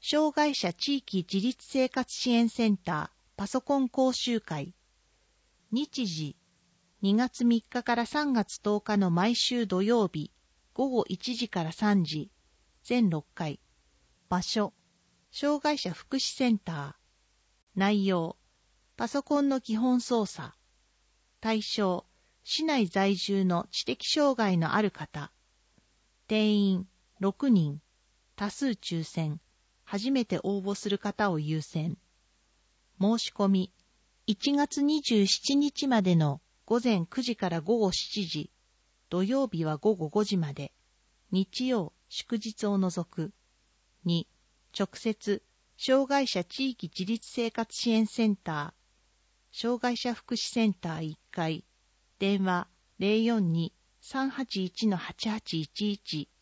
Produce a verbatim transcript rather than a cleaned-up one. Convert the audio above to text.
障害者地域自立生活支援センターパソコン講習会。日時にがつみっかからさんがつとおかの毎週土曜日ごごいちじからさんじ、全ろっかい。場所障害者福祉センター。内容パソコンの基本操作。対象市内在住の知的障害のある方。定員ろくにん。多数抽選。初めて応募する方を優先。申し込みいちがつにじゅうしちにちまでのごぜんくじからごごしちじ、土曜日はごごごじまで、日曜、祝日を除く。に、直接、障害者地域自立生活支援センター、障害者福祉センターいっかい、電話 ゼロよんに さんはちいちのはちはちいちいち